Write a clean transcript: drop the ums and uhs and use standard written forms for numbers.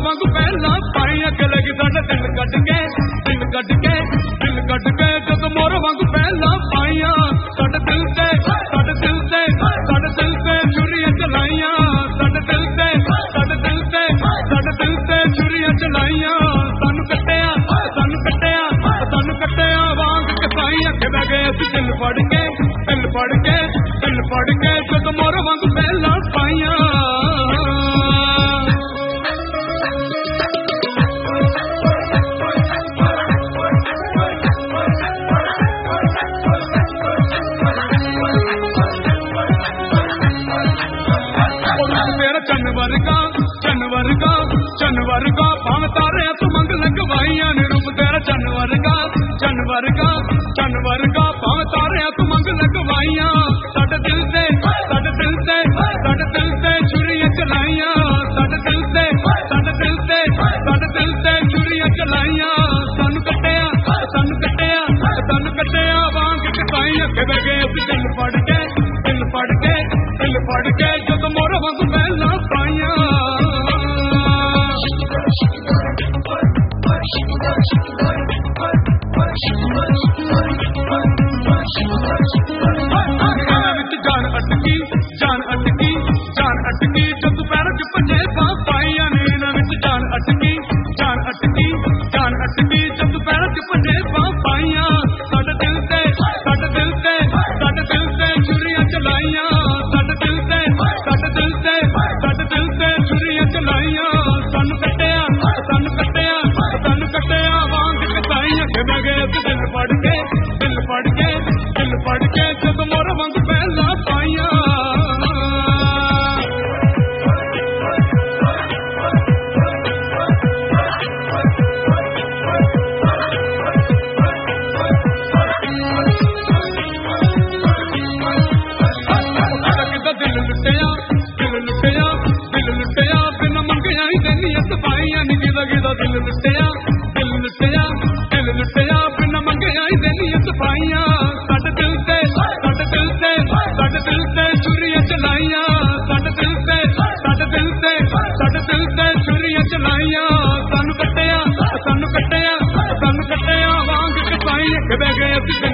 वांग पहला पाइया के लगी साडा दिल कट के जद मोर वांग पहला पाइया साडे दिल से छुरियां चलाइया साडे दिल से छुरियां चलाइया सानू कट्टिया वांग कसाइया के बह गए असीं दिल फड़ के जद मोर वांग पहला पाइया चनवर का भाव तारे तू मंग लगवाइया ने रूप तेरा चनवर का भाव तारे तू मंग लगवाइया साडे दिल से छुरियां चलाइया साडे दिल से छुरियां चलाइया सानू कट्टिया वांग कसाइया के बह गए असीं दिल फड़ के जद मोर वांग पहला पाइया जान अटकी जद पैर च भजे पाइया ने जान अटकी जद पैर च भजे पाइया साडे दिल से छुरियां चलाइया साडे दिल से छुरियां चलाइया सानू कट्टिया वांग कसाइया के बह गए दिल फड़ के जद मोर वांग पहला पाइया दिल लुटिया बिना मंगिया ही देनिया सफाइया नी दिल लुटिया बिना मंगिया ही देनिया सफाइया साडे दिल से छुरियां चलाइया साडे दिल से छुरियां चलाइया सानू कट्टिया वांग कसाइया के बह गए असीं